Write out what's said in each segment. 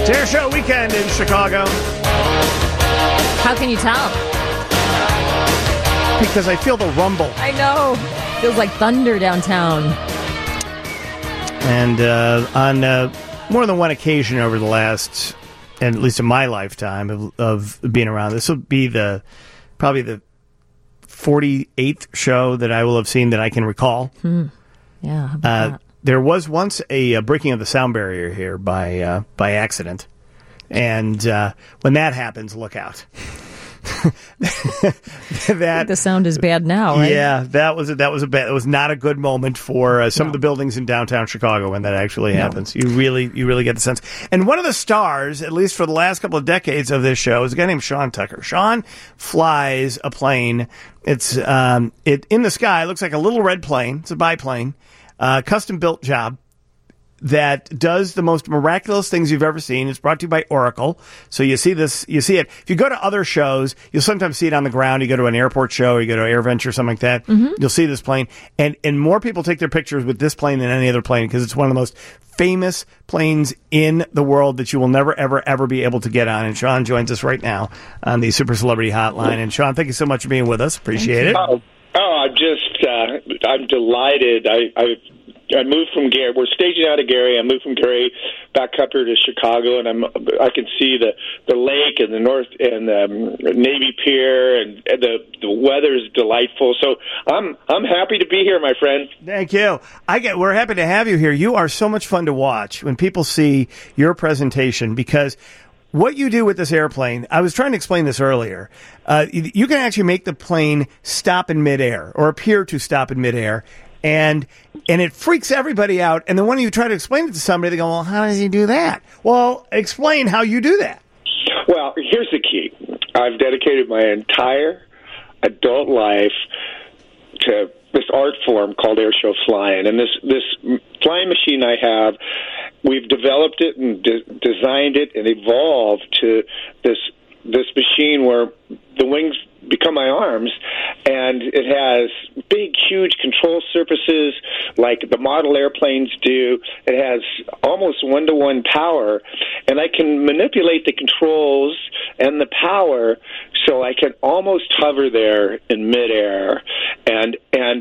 Air Show weekend in Chicago. How can you tell? Because I feel the rumble. I know. Feels like thunder downtown. And on more than one occasion over the last, and at least in my lifetime of being around, this will be probably the 48th show that I will have seen that I can recall. Yeah, how about that? There was once a breaking of the sound barrier here by accident, and when that happens, look out. The sound is bad now, right? Yeah, that was not a good moment for some of the buildings in downtown Chicago when that actually happens. You really get the sense. And one of the stars, at least for the last couple of decades of this show, is a guy named Sean Tucker. Sean flies a plane. It's in the sky. It looks like a little red plane. It's a biplane. Custom built job that does the most miraculous things you've ever seen. It's brought to you by Oracle. So you see it. If you go to other shows, you'll sometimes see it on the ground. You go to an airport show, or you go to AirVenture or something like that. Mm-hmm. You'll see this plane. And more people take their pictures with this plane than any other plane because it's one of the most famous planes in the world that you will never, ever, ever be able to get on. And Sean joins us right now on the Super Celebrity Hotline. And Sean, thank you so much for being with us. Appreciate it. I'm delighted. I moved from Gary. We're staging out of Gary. I moved from Gary back up here to Chicago, and I can see the lake and the north and the Navy Pier, and the weather is delightful. So I'm happy to be here, my friend. Thank you. We're happy to have you here. You are so much fun to watch when people see your presentation because what you do with this airplane, I was trying to explain this earlier. You can actually make the plane stop in midair or appear to stop in midair. And it freaks everybody out. And then when you try to explain it to somebody, they go, well, how does he do that? Well, explain how you do that. Well, here's the key. I've dedicated my entire adult life to this art form called airshow flying. And this flying machine I have, we've developed it and designed it and evolved to this machine where the wings become my arms, and it has big, huge control surfaces like the model airplanes do. It has almost one-to-one power, and I can manipulate the controls and the power so I can almost hover there in midair, and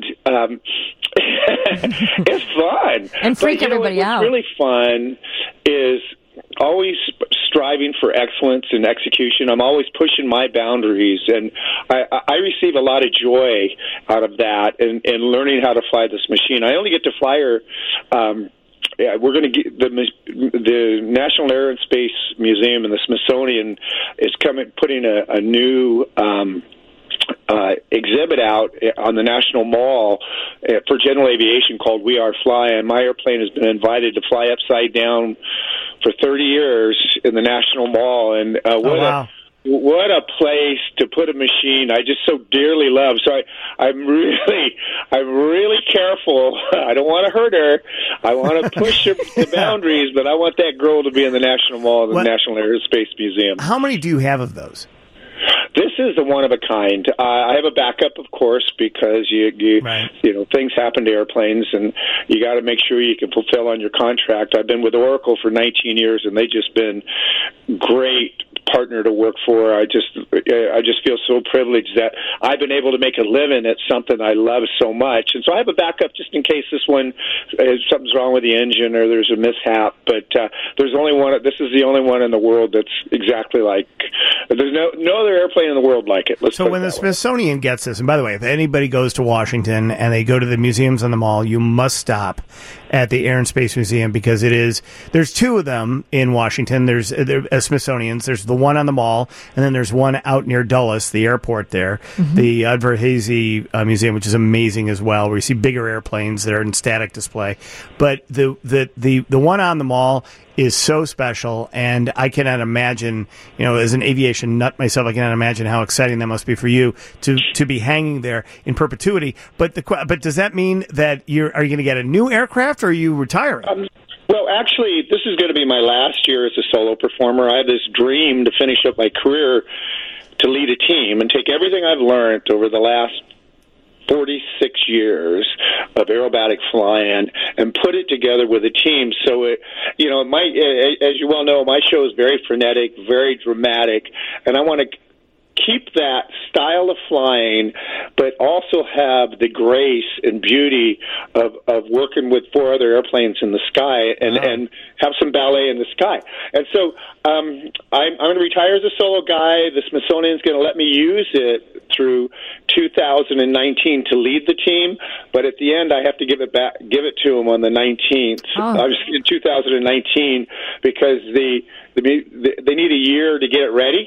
it's fun. And freak everybody out. What's really fun is always striving for excellence in execution. I'm always pushing my boundaries, and I receive a lot of joy out of that and learning how to fly this machine. I only get to fly her. We're going to get the National Air and Space Museum and the Smithsonian is putting a new exhibit out on the National Mall for general aviation called We Are Fly, and my airplane has been invited to fly upside down for 30 years in the National Mall, and what a place to put a machine I just so dearly love. So I'm really careful. I don't want to hurt her. I want to push the boundaries, but I want that girl to be in the National Mall, the National Air and Space Museum. How many do you have of those? This is the one of a kind. I have a backup, of course, because you know things happen to airplanes, and you got to make sure you can fulfill on your contract. I've been with Oracle for 19 years, and they've just been great partner to work for. I just feel so privileged that I've been able to make a living at something I love so much, and so I have a backup just in case something's wrong with the engine or there's a mishap. But there's only one. This is the only one in the world that's exactly like. There's no other airplane in the world like it. So when the Smithsonian gets this, and by the way, if anybody goes to Washington and they go to the museums on the mall, you must stop at the Air and Space Museum because there's two of them in Washington. There's Smithsonian's. There's the one on the mall, and then there's one out near Dulles, the airport there, the Udvar-Hazy Museum, which is amazing as well, where you see bigger airplanes that are in static display. But the one on the mall is so special, and I cannot imagine, as an aviation nut myself, I cannot imagine how exciting that must be for you to be hanging there in perpetuity. But does that mean that are you going to get a new aircraft, or are you retiring? Well, actually, this is going to be my last year as a solo performer. I have this dream to finish up my career to lead a team and take everything I've learned over the last 46 years of aerobatic flying and put it together with a team. So, as you well know, my show is very frenetic, very dramatic, and I want to keep that style of flying, but also have the grace and beauty of working with 4 other airplanes in the sky and have some ballet in the sky. And so I'm going to retire as a solo guy. The Smithsonian's going to let me use it through 2019 to lead the team, but at the end I have to give it to them on the 19th. I was in 2019 because they need a year to get it ready.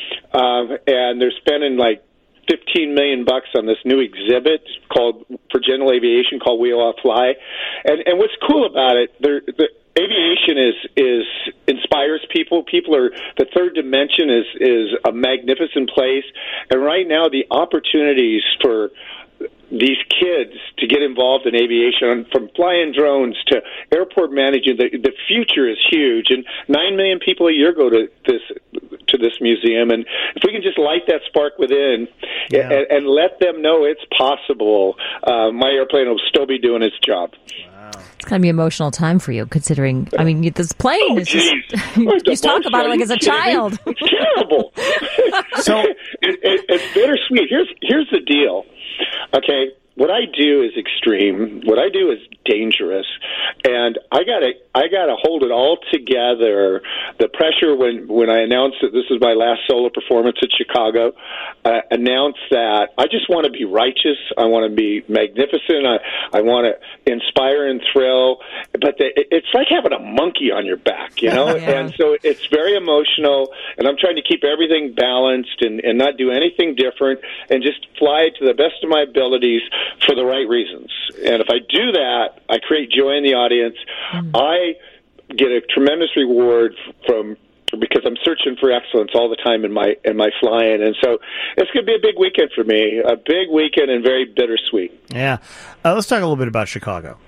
And they're spending like $15 million on this new exhibit for general aviation called We All Fly. And what's cool about it, the aviation inspires people. The third dimension is a magnificent place. And right now the opportunities for these kids to get involved in aviation, from flying drones to airport managing, the future is huge. And 9 million people a year go to this museum, and if we can just light that spark within and let them know it's possible, my airplane will still be doing its job. Wow. It's going to be an emotional time for you, considering, I mean, this plane is just, you talk about it like as a child. It's terrible. So it's bittersweet. Here's the deal. Okay, what I do is extreme. What I do is dangerous, and I gotta hold it all together. The pressure when I announced that this is my last solo performance at Chicago, announced that I just want to be righteous. I want to be magnificent. I want to inspire and thrill. But it's like having a monkey on your back, you know. Yeah. And so it's very emotional. And I'm trying to keep everything balanced and not do anything different, and just fly to the best of my abilities for the right reasons. And if I do that, I create joy in the audience. I get a tremendous reward because I'm searching for excellence all the time in my flying. And so it's going to be a big weekend for me, a big weekend and very bittersweet. Yeah. Let's talk a little bit about Chicago.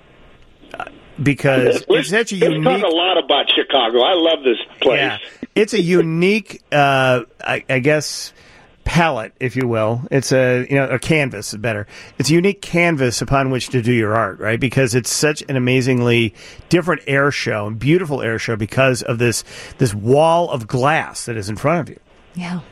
Because it's such a unique... Let's talk a lot about Chicago. I love this place. Yeah. It's a unique, I guess, palette, if you will. It's a canvas, better. It's a unique canvas upon which to do your art, right? Because it's such an amazingly different air show, and beautiful air show, because of this wall of glass that is in front of you. Yeah.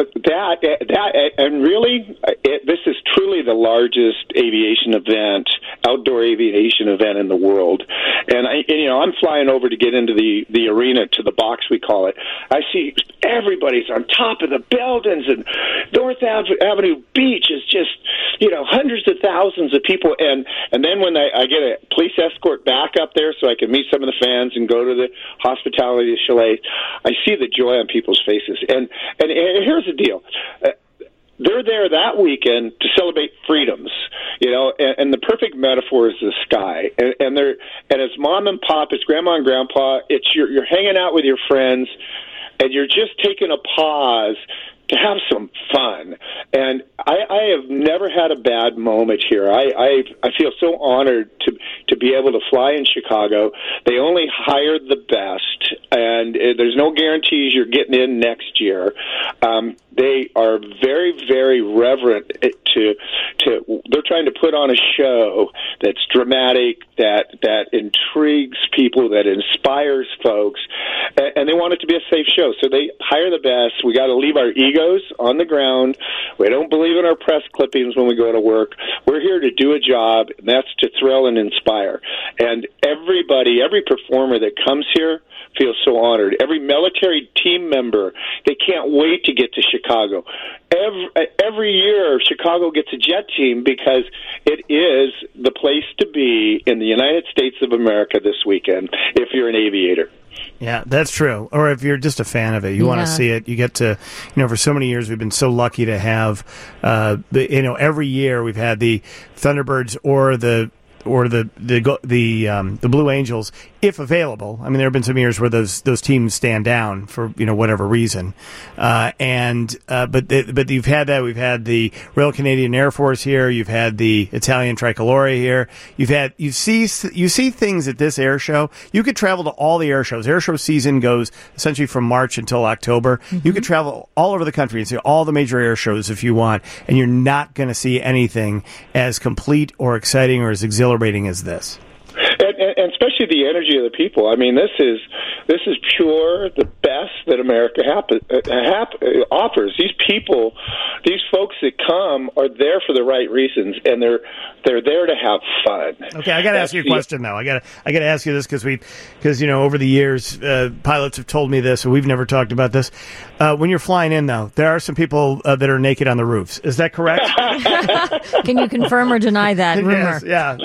And really, this is truly the largest outdoor aviation event in the world. And I'm flying over to get into the arena, to the box we call it. I see everybody's on top of the buildings, and North Avenue Beach is just hundreds of thousands of people. And then when I get a police escort back up there so I can meet some of the fans and go to the hospitality chalet, I see the joy on people's faces. And here's the deal. They're there that weekend to celebrate freedoms, and the perfect metaphor is the sky. And it's mom and pop, it's grandma and grandpa, you're hanging out with your friends, and you're just taking a pause to have some fun. And I have never had a bad moment here. I feel so honored to be able to fly in Chicago. They only hired the best, and there's no guarantees you're getting in next year. They are very, very reverent they're trying to put on a show that's dramatic, that intrigues people, that inspires folks, and they want it to be a safe show. So they hire the best. We got to leave our egos on the ground. We don't believe in our press clippings when we go to work. We're here to do a job, and that's to thrill and inspire. And every performer that comes here feels so honored. Every military team member, they can't wait to get to Chicago. Every year, Chicago gets a jet team because it is the place to be in the United States of America this weekend if you're an aviator. Yeah, that's true. Or if you're just a fan of it, you want to see it. You get to, for so many years we've been so lucky to have, every year we've had the Thunderbirds or the Blue Angels if available. I mean, there have been some years where those teams stand down for whatever reason, but you've had that. We've had the Royal Canadian Air Force here. You've had the Italian Tricolore here. You see things at this air show. You could travel to all the air shows. Air show season goes essentially from March until October. Mm-hmm. You could travel all over the country and see all the major air shows if you want, and you're not going to see anything as complete or exciting or as exhilarating as this. And especially the energy of the people. I mean, this is pure, the best that America offers. These people, these folks that come are there for the right reasons, and they're there to have fun. Okay, I got to ask you a question though. I got to ask you this because over the years, pilots have told me this, and we've never talked about this. When you're flying in, though, there are some people that are naked on the roofs. Is that correct? Can you confirm or deny that rumor? Yes,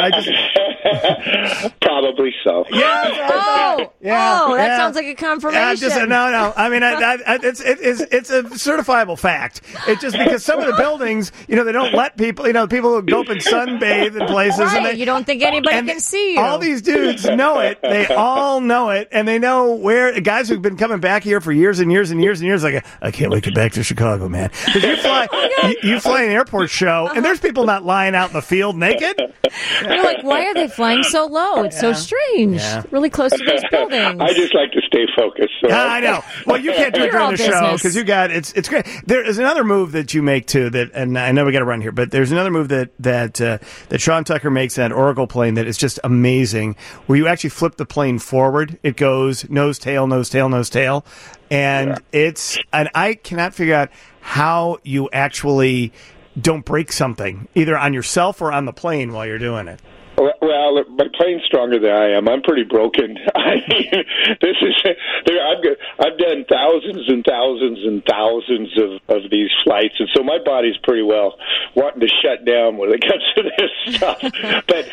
yeah. Probably so. Yeah. That sounds like a confirmation. No. I mean, it's a certifiable fact. It's just because some of the buildings, they don't let people. People go up and sunbathe in places, right. and you don't think anybody can see you. All these dudes know it. They all know it, and they know where. Guys who've been coming back here for years and years and years and years, like, I can't wait to get back to Chicago, man. Because you fly an airport show, and there's people not lying out in the field naked. You're like, why are they flying so low? It's so strange. Yeah. Really close to those buildings. I just like to stay focused. So. I know. Well, you can't do it during the show because you got it's great. There is another move that you make too and I know we got to run here, but there's another move that Sean Tucker makes in that Oracle plane that is just amazing. Where you actually flip the plane forward, it goes nose tail, nose tail, nose tail, and and I cannot figure out how you actually don't break something either on yourself or on the plane while you're doing it. Well, my plane's stronger than I am. I'm pretty broken. I mean, I've done thousands and thousands and thousands of these flights, and so my body's pretty well wanting to shut down when it comes to this stuff. But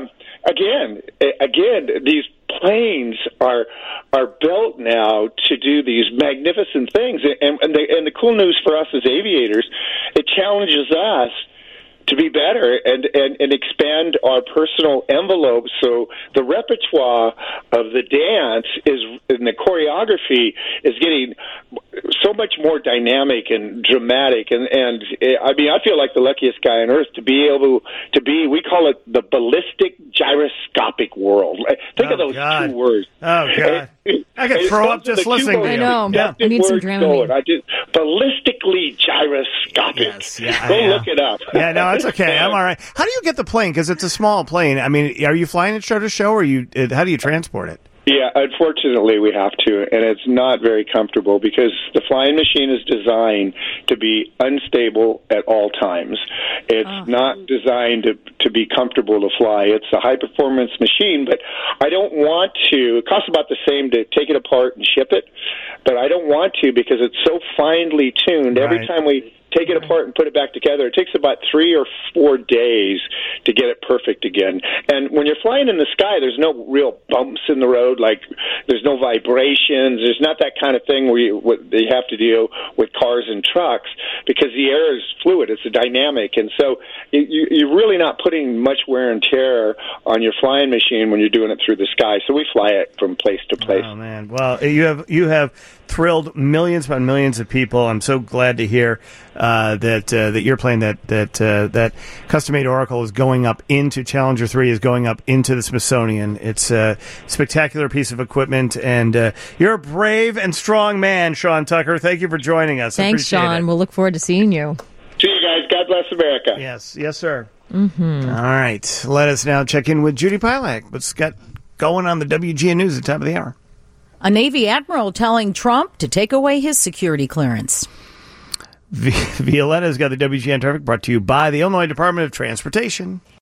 again, these planes are built now to do these magnificent things, and the cool news for us as aviators, it challenges us to be better and expand our personal envelope. So the repertoire of the dance and the choreography is getting so much more dynamic and dramatic. And I mean, I feel like the luckiest guy on earth to be able to be, we call it the ballistic gyroscopic world. Think of those two words. Oh, God. I could throw up just listening to you. I know. Yeah. I need some Dramamine. Ballistically gyroscopic. Yes. Yeah, Go look it up. Yeah, no, it's okay. I'm all right. How do you get the plane? Because it's a small plane. I mean, are you flying it show to show, or how do you transport it? Yeah, unfortunately we have to, and it's not very comfortable because the flying machine is designed to be unstable at all times. It's not designed to be comfortable to fly. It's a high-performance machine, but I don't want to. It costs about the same to take it apart and ship it, but I don't want to because it's so finely tuned. Right. Every time we take it apart and put it back together, it takes about 3 or 4 days to get it perfect again. And when you're flying in the sky, there's no real bumps in the road, like there's no vibrations. There's not that kind of thing where you have to deal with cars and trucks because the air is fluid. It's a dynamic. And so you're really not putting much wear and tear on your flying machine when you're doing it through the sky. So we fly it from place to place. Oh, man. Well, you have thrilled millions upon millions of people. I'm so glad to hear that you're playing that custom-made Oracle is going up into Challenger 3, is going up into the Smithsonian. It's a spectacular piece of equipment, and you're a brave and strong man, Sean Tucker. Thank you for joining us. Thanks, Sean. We'll look forward to seeing you. See you guys. God bless America. Yes, sir. Mm-hmm. All right. Let us now check in with Judy Pilak. What's got going on the WGN News at the top of the hour? A Navy admiral telling Trump to take away his security clearance. Violetta's got the WGN traffic brought to you by the Illinois Department of Transportation.